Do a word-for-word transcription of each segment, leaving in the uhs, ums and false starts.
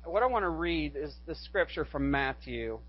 what I want to read is the scripture from Matthew.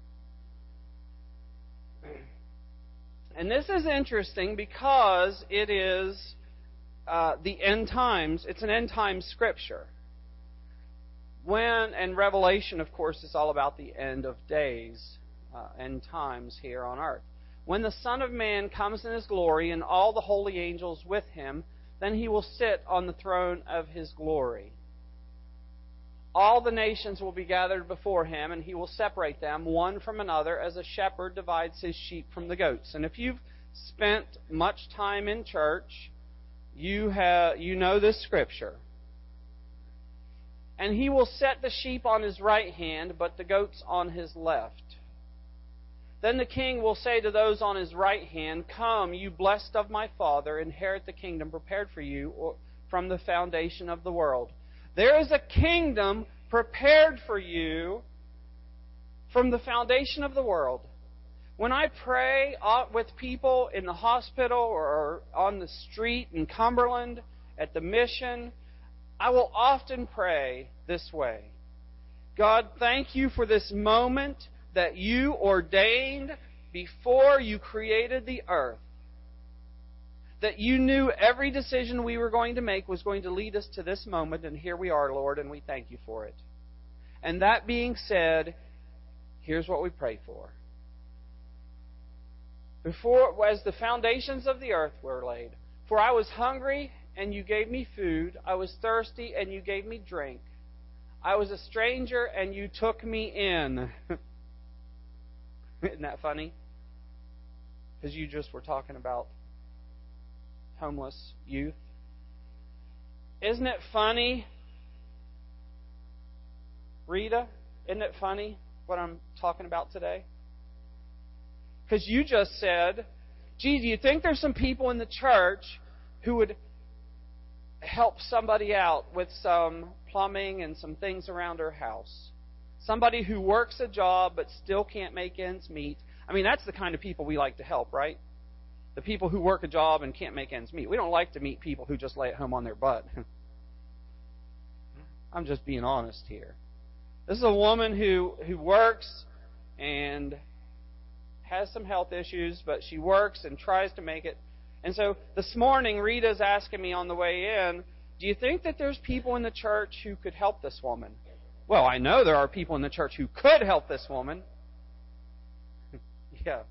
And this is interesting because it is uh, the end times. It's an end time scripture. When, and Revelation, of course, is all about the end of days, uh, end times here on earth. When the Son of Man comes in His glory and all the holy angels with Him, then He will sit on the throne of His glory. All the nations will be gathered before Him, and He will separate them one from another as a shepherd divides his sheep from the goats. And if you've spent much time in church, you have you know this scripture. And He will set the sheep on His right hand, but the goats on His left. Then the King will say to those on His right hand, "Come, you blessed of my Father, inherit the kingdom prepared for you from the foundation of the world. There is a kingdom prepared for you from the foundation of the world." When I pray with people in the hospital or on the street in Cumberland, at the mission, I will often pray this way: God, thank you for this moment that you ordained before you created the earth. That you knew every decision we were going to make was going to lead us to this moment, and here we are, Lord, and we thank you for it. And that being said, here's what we pray for. Before, as the foundations of the earth were laid, for I was hungry, and you gave me food. I was thirsty, and you gave me drink. I was a stranger, and you took me in. Isn't that funny? Because you just were talking about homeless youth. Isn't it funny, Rita? Isn't it funny what I'm talking about today? Because you just said, gee, do you think there's some people in the church who would help somebody out with some plumbing and some things around her house? Somebody who works a job but still can't make ends meet. I mean, that's the kind of people we like to help, right? The people who work a job and can't make ends meet. We don't like to meet people who just lay at home on their butt. I'm just being honest here. This is a woman who, who works and has some health issues, but she works and tries to make it. And so this morning, Rita's asking me on the way in, do you think that there's people in the church who could help this woman? Well, I know there are people in the church who could help this woman. Yeah.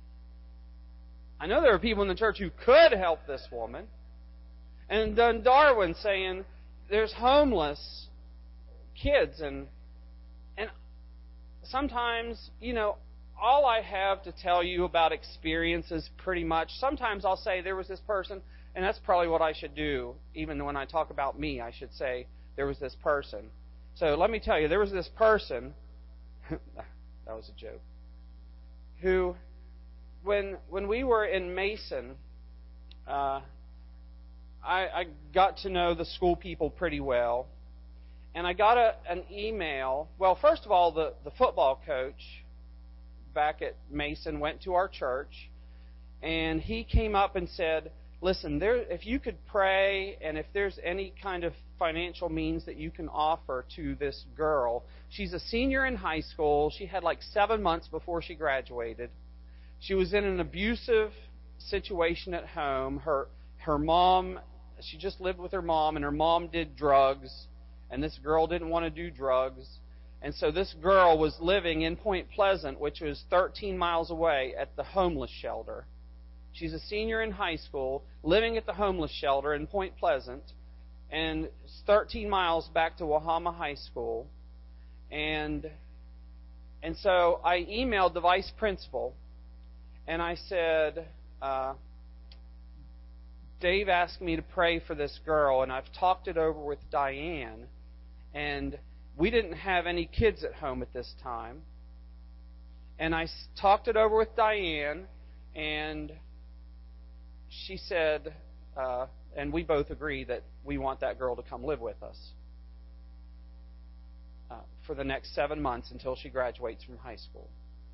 I know there are people in the church who could help this woman. And then Darwin saying there's homeless kids. And, and sometimes, you know, all I have to tell you about experiences pretty much, sometimes I'll say there was this person, and that's probably what I should do. Even when I talk about me, I should say there was this person. So let me tell you, there was this person, that was a joke, who, when when we were in Mason, uh, I, I got to know the school people pretty well. And I got a, an email. Well, first of all, the, the football coach back at Mason went to our church, and he came up and said, listen, there, if you could pray, and if there's any kind of financial means that you can offer to this girl. She's a senior in high school. She had like seven months before she graduated. She was in an abusive situation at home. Her her mom, she just lived with her mom, and her mom did drugs, and this girl didn't want to do drugs. And so this girl was living in Point Pleasant, which was thirteen miles away, at the homeless shelter. She's a senior in high school, living at the homeless shelter in Point Pleasant, and it's thirteen miles back to Wahama High School. And and so I emailed the vice principal, and I said, uh, Dave asked me to pray for this girl, and I've talked it over with Diane, and we didn't have any kids at home at this time. And I talked it over with Diane, and she said, uh, and we both agree that we want that girl to come live with us uh, for the next seven months until she graduates from high school.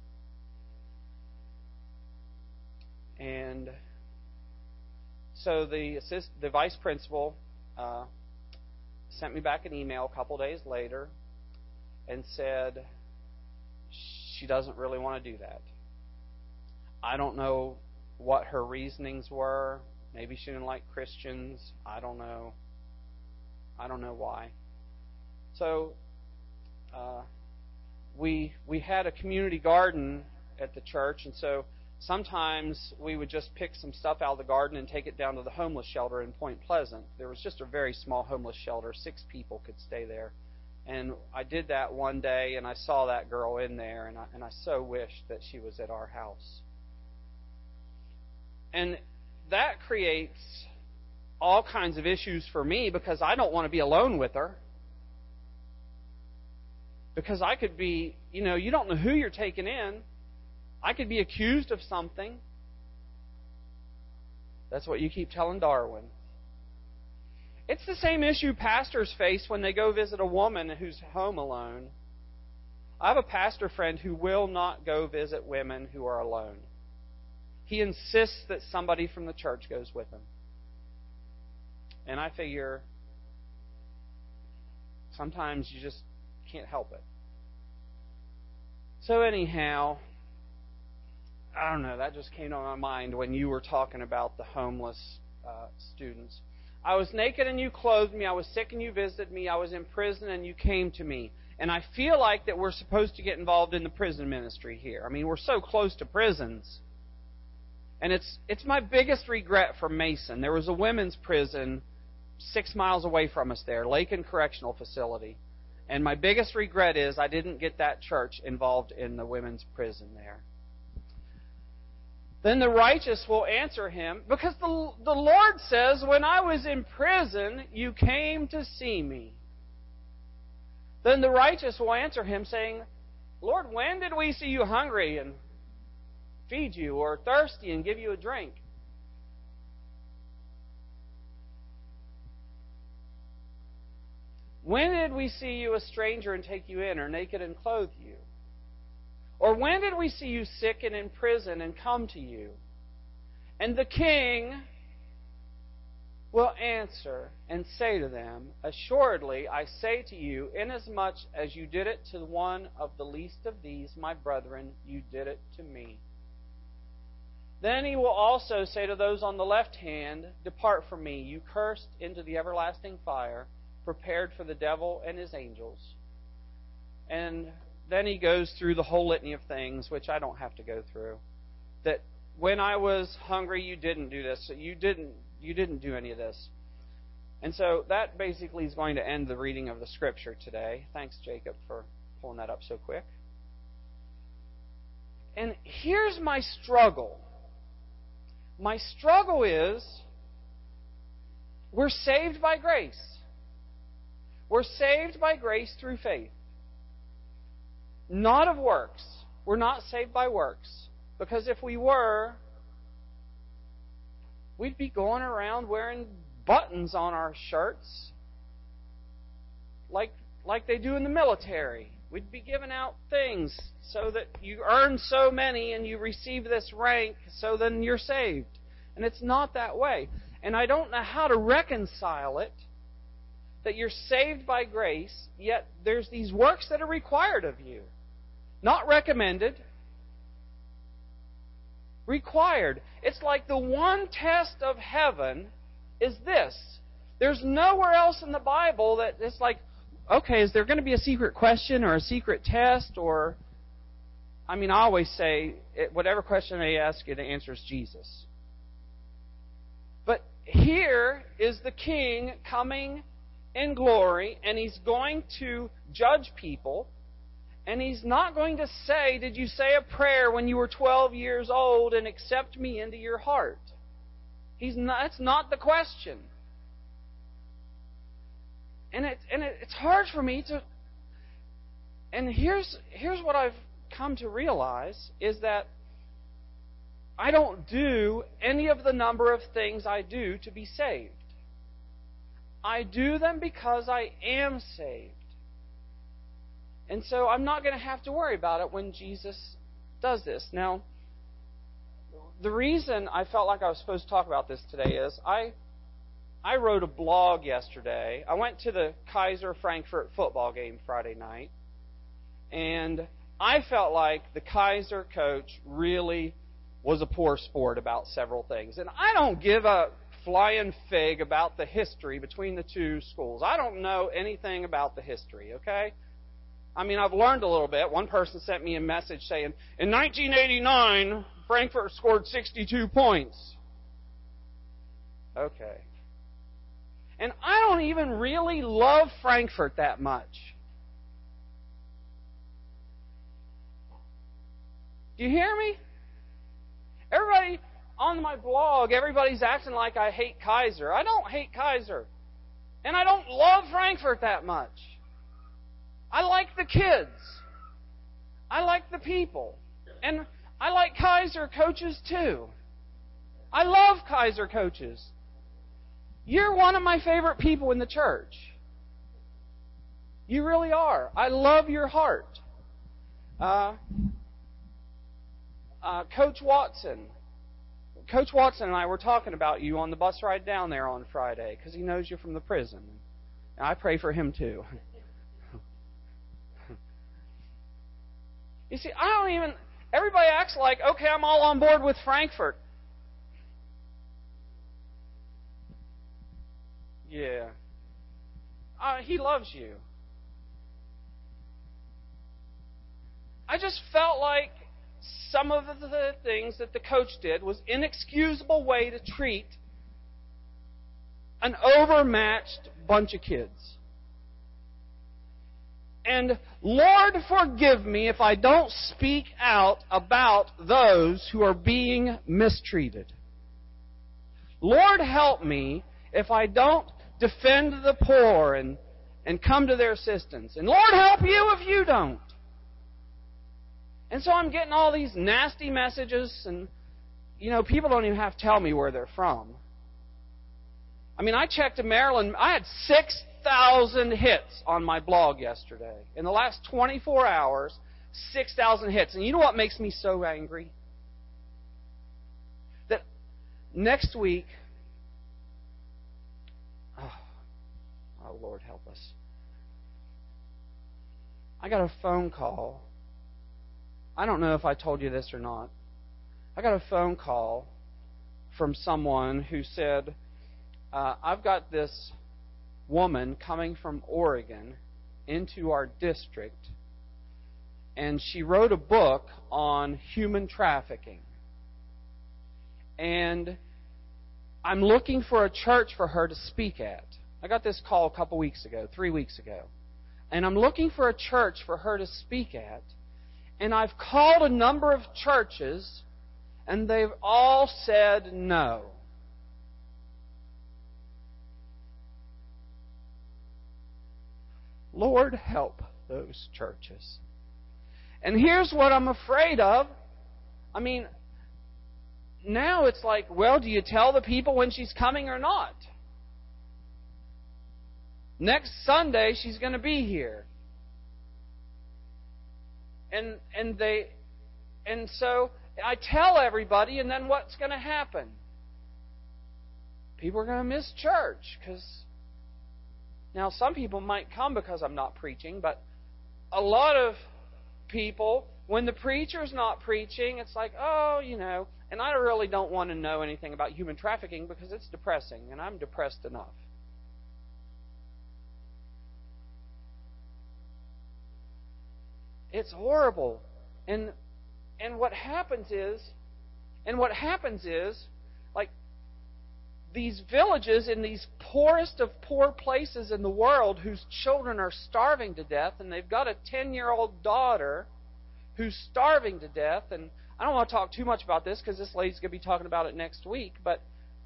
And so the assist, the vice principal uh, sent me back an email a couple days later, and said she doesn't really want to do that. I don't know what her reasonings were. Maybe she didn't like Christians. I don't know. I don't know why. So uh, we we had a community garden at the church, and so sometimes we would just pick some stuff out of the garden and take it down to the homeless shelter in Point Pleasant. There was just a very small homeless shelter. Six people could stay there. And I did that one day, and I saw that girl in there, and I, and I so wished that she was at our house. And that creates all kinds of issues for me because I don't want to be alone with her. Because I could be, you know, you don't know who you're taking in. I could be accused of something. That's what you keep telling Darwin. It's the same issue pastors face when they go visit a woman who's home alone. I have a pastor friend who will not go visit women who are alone. He insists that somebody from the church goes with him. And I figure sometimes you just can't help it. So anyhow, I don't know, that just came to my mind when you were talking about the homeless uh, students. I was naked and you clothed me. I was sick and you visited me. I was in prison and you came to me. And I feel like that we're supposed to get involved in the prison ministry here. I mean, we're so close to prisons. And it's it's my biggest regret for Mason. There was a women's prison six miles away from us there, Lakin Correctional Facility. And my biggest regret is I didn't get that church involved in the women's prison there. Then the righteous will answer him, because the, the Lord says, when I was in prison, you came to see me. Then the righteous will answer him, saying, Lord, when did we see you hungry and feed you, or thirsty and give you a drink? When did we see you a stranger and take you in, or naked and clothe you? Or when did we see you sick and in prison and come to you? And the king will answer and say to them, Assuredly, I say to you, inasmuch as you did it to one of the least of these, my brethren, you did it to me. Then he will also say to those on the left hand, Depart from me, you cursed, into the everlasting fire, prepared for the devil and his angels. And then he goes through the whole litany of things, which I don't have to go through. That when I was hungry, you didn't do this. You didn't, you didn't do any of this. And so that basically is going to end the reading of the Scripture today. Thanks, Jacob, for pulling that up so quick. And here's my struggle. My struggle is we're saved by grace. We're saved by grace through faith. Not of works. We're not saved by works. Because if we were, we'd be going around wearing buttons on our shirts like, like they do in the military. We'd be giving out things so that you earn so many and you receive this rank, so then you're saved. And it's not that way. And I don't know how to reconcile it, that you're saved by grace, yet there's these works that are required of you. Not recommended. Required. It's like the one test of heaven is this. There's nowhere else in the Bible that it's like, okay, is there going to be a secret question or a secret test? Or, I mean, I always say, whatever question they ask you, the answer is Jesus. But here is the King coming in glory, and He's going to judge people. And He's not going to say, did you say a prayer when you were twelve years old and accept me into your heart? He's not, that's not the question. And, it, and it, it's hard for me to... And here's, here's what I've come to realize, is that I don't do any of the number of things I do to be saved. I do them because I am saved. And so I'm not going to have to worry about it when Jesus does this. Now, the reason I felt like I was supposed to talk about this today is I I wrote a blog yesterday. I went to the Kaiser Frankfurt football game Friday night. And I felt like the Kaiser coach really was a poor sport about several things. And I don't give a flying fig about the history between the two schools. I don't know anything about the history, okay? I mean, I've learned a little bit. One person sent me a message saying, in nineteen eighty-nine, Frankfurt scored sixty-two points. Okay. And I don't even really love Frankfurt that much. Do you hear me? Everybody on my blog, everybody's acting like I hate Kaiser. I don't hate Kaiser. And I don't love Frankfurt that much. I like the kids. I like the people. And I like Kaiser coaches too. I love Kaiser coaches. You're one of my favorite people in the church. You really are. I love your heart. Uh, uh, Coach Watson. Coach Watson and I were talking about you on the bus ride down there on Friday because he knows you from the prison. And I pray for him too. You see, I don't even... Everybody acts like, okay, I'm all on board with Frankfurt. Yeah. Uh, he loves you. I just felt like some of the things that the coach did was an inexcusable way to treat an overmatched bunch of kids. And Lord, forgive me if I don't speak out about those who are being mistreated. Lord, help me if I don't defend the poor and, and come to their assistance. And Lord, help you if you don't. And so I'm getting all these nasty messages, and, you know, people don't even have to tell me where they're from. I mean, I checked in Maryland. I had six thousand hits on my blog yesterday. In the last twenty-four hours, six thousand hits. And you know what makes me so angry? That next week, oh, oh Lord help us. I got a phone call. I don't know if I told you this or not. I got a phone call from someone who said, uh, I've got this woman coming from Oregon into our district, and she wrote a book on human trafficking. And I'm looking for a church for her to speak at. I got this call a couple weeks ago, three weeks ago. And I'm looking for a church for her to speak at. And I've called a number of churches, and they've all said no. Lord, help those churches. And here's what I'm afraid of. I mean, now it's like, well, do you tell the people when she's coming or not? Next Sunday, she's going to be here. And and they and so I tell everybody, and then what's going to happen? People are going to miss church because now some people might come because I'm not preaching, but a lot of people, when the preacher's not preaching, it's like, oh, you know, and I really don't want to know anything about human trafficking because it's depressing, and I'm depressed enough. It's horrible. And and what happens is, and what happens is, like, these villages in these poorest of poor places in the world whose children are starving to death, and they've got a ten-year-old daughter who's starving to death, and I don't want to talk too much about this because this lady's going to be talking about it next week, but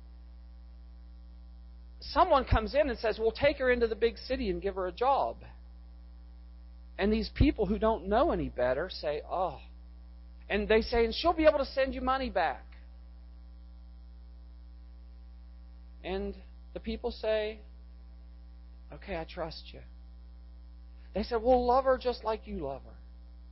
someone comes in and says, well, take her into the big city and give her a job. And these people who don't know any better say, oh. And they say, and she'll be able to send you money back. And the people say, okay, I trust you. They said, we'll love her just like you love her.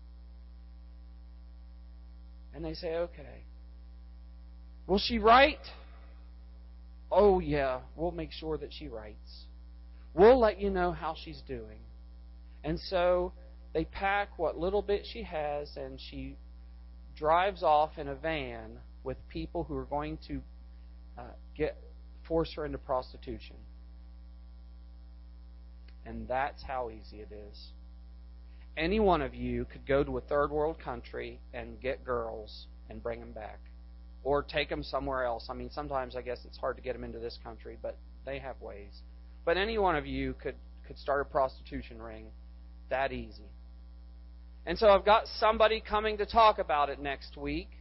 And they say, okay. Will she write? Oh, yeah, we'll make sure that she writes. We'll let you know how she's doing. And so they pack what little bit she has, and she drives off in a van with people who are going to uh, get force her into prostitution. And that's how easy it is. Any one of you could go to a third world country and get girls and bring them back. Or take them somewhere else. I mean, sometimes I guess it's hard to get them into this country, but they have ways. But any one of you could, could start a prostitution ring that easy. And so I've got somebody coming to talk about it next week.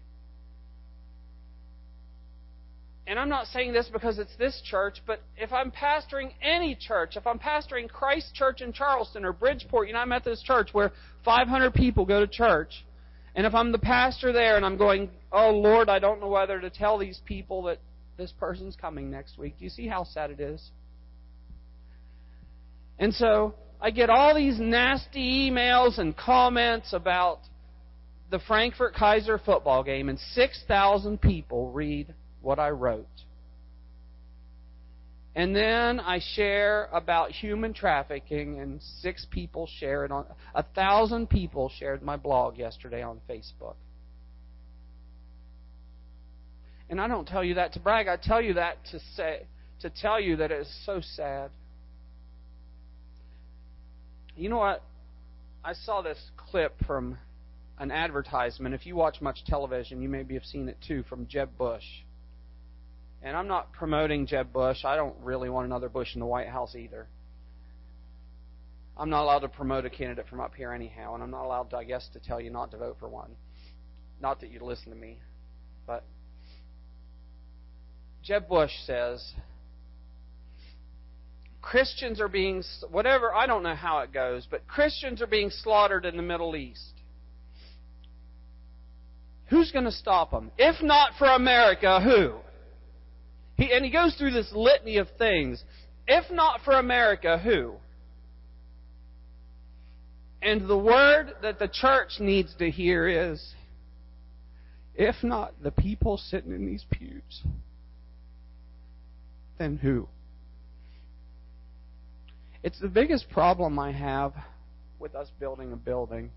And I'm not saying this because it's this church, but if I'm pastoring any church, if I'm pastoring Christ Church in Charleston or Bridgeport United Methodist Church where five hundred people go to church, and if I'm the pastor there and I'm going, oh, Lord, I don't know whether to tell these people that this person's coming next week. Do you see how sad it is? And so I get all these nasty emails and comments about the Frankfurt Kaiser football game, and six thousand people read what I wrote. And then I share about human trafficking, and six people share it on. A thousand people shared my blog yesterday on Facebook. And I don't tell you that to brag. I tell you that to say, to tell you that it is so sad. You know what? I saw this clip from an advertisement. If you watch much television, you maybe have seen it too, from Jeb Bush. And I'm not promoting Jeb Bush. I don't really want another Bush in the White House either. I'm not allowed to promote a candidate from up here anyhow, and I'm not allowed, to, I guess, to tell you not to vote for one. Not that you'd listen to me. But Jeb Bush says, Christians are being, whatever, I don't know how it goes, but Christians are being slaughtered in the Middle East. Who's going to stop them? If not for America, who? He, and he goes through this litany of things. If not for America, who? And the word that the church needs to hear is, if not the people sitting in these pews, then who? It's the biggest problem I have with us building a building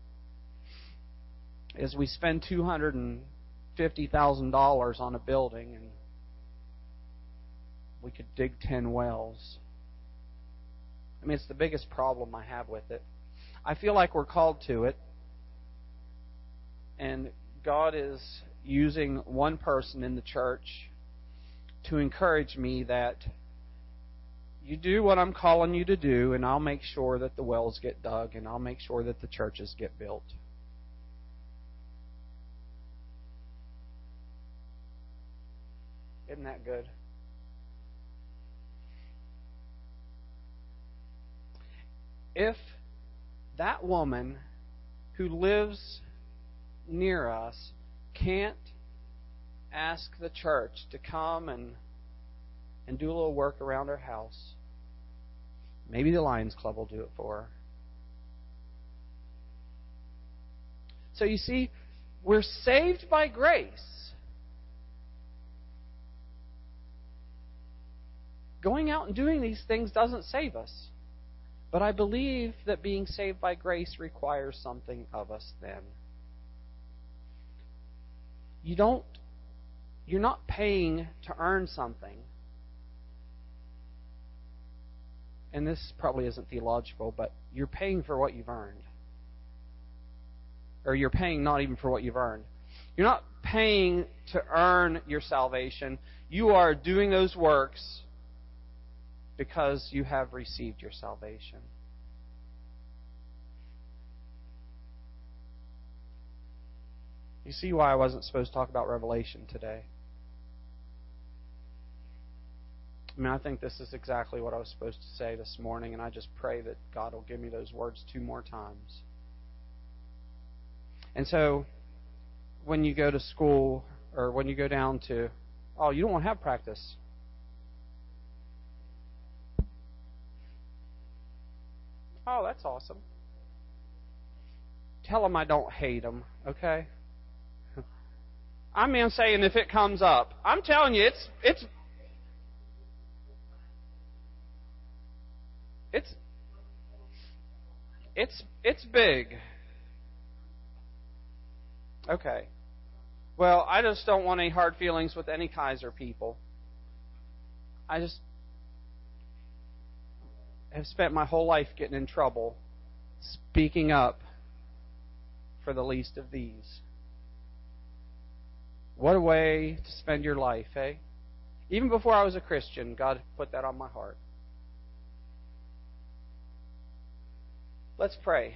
is we spend two hundred fifty thousand dollars on a building and we could dig ten wells. I mean, it's the biggest problem I have with it. I feel like we're called to it, and God is using one person in the church to encourage me that you do what I'm calling you to do, and I'll make sure that the wells get dug, and I'll make sure that the churches get built. Isn't that good? If that woman who lives near us can't ask the church to come and and do a little work around her house, maybe the Lions Club will do it for her. So you see, we're saved by grace. Going out and doing these things doesn't save us. But I believe that being saved by grace requires something of us then. You don't, you're not paying to earn something. And this probably isn't theological, but you're paying for what you've earned. Or you're paying not even for what you've earned. You're not paying to earn your salvation. You are doing those works because you have received your salvation. You see why I wasn't supposed to talk about Revelation today? I mean, I think this is exactly what I was supposed to say this morning, and I just pray that God will give me those words two more times. And so, when you go to school, or when you go down to, oh, you don't want to have practice. Oh, that's awesome. Tell them I don't hate them, okay? I'm in saying if it comes up. I'm telling you, it's it's it's It's it's big. Okay. Well, I just don't want any hard feelings with any Kaiser people. I just have spent my whole life getting in trouble speaking up for the least of these. What a way to spend your life, eh? Even before I was a Christian, God put that on my heart. Let's pray.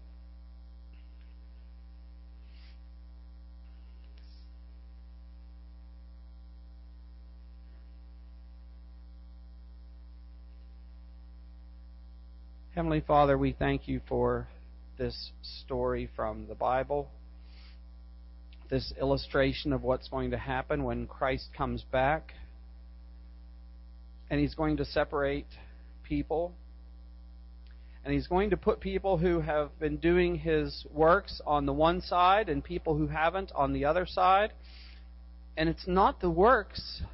Heavenly Father, we thank you for this story from the Bible, this illustration of what's going to happen when Christ comes back, and He's going to separate people, and He's going to put people who have been doing His works on the one side and people who haven't on the other side, and it's not the works.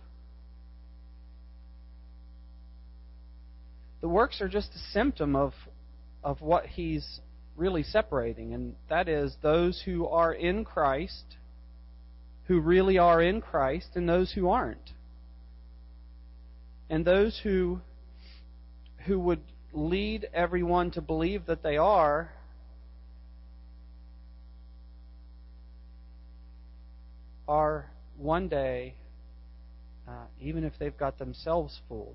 The works are just a symptom of of what He's really separating, and that is those who are in Christ, who really are in Christ, and those who aren't. And those who who would lead everyone to believe that they are are one day, uh, even if they've got themselves fooled,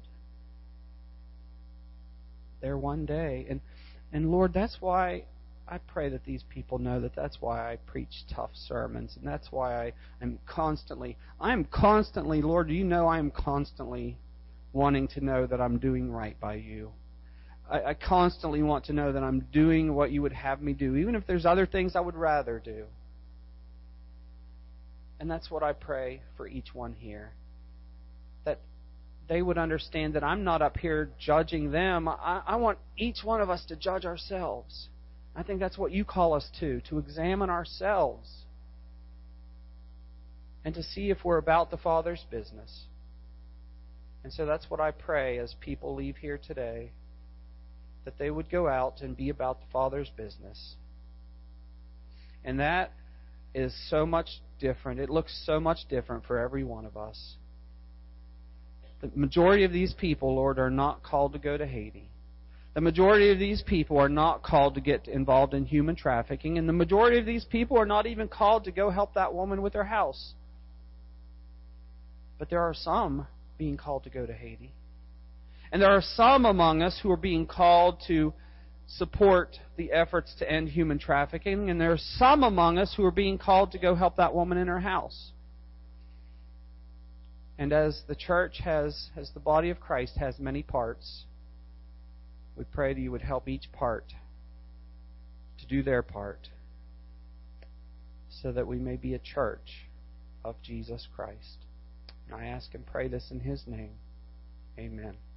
there one day. And and Lord, that's why I pray that these people know that that's why I preach tough sermons, and that's why I am constantly, I'm constantly, Lord, you know I am constantly wanting to know that I'm doing right by you. I, I constantly want to know that I'm doing what you would have me do, even if there's other things I would rather do. And that's what I pray for each one here. That they would understand that I'm not up here judging them. I, I want each one of us to judge ourselves. I think that's what you call us to, to examine ourselves and to see if we're about the Father's business. And so that's what I pray as people leave here today, that they would go out and be about the Father's business. And that is so much different. It looks so much different for every one of us. The majority of these people, Lord, are not called to go to Haiti. The majority of these people are not called to get involved in human trafficking, and the majority of these people are not even called to go help that woman with her house. But there are some being called to go to Haiti. And there are some among us who are being called to support the efforts to end human trafficking, and there are some among us who are being called to go help that woman in her house. And as the church has, as the body of Christ has many parts, we pray that you would help each part to do their part so that we may be a church of Jesus Christ. And I ask and pray this in His name. Amen.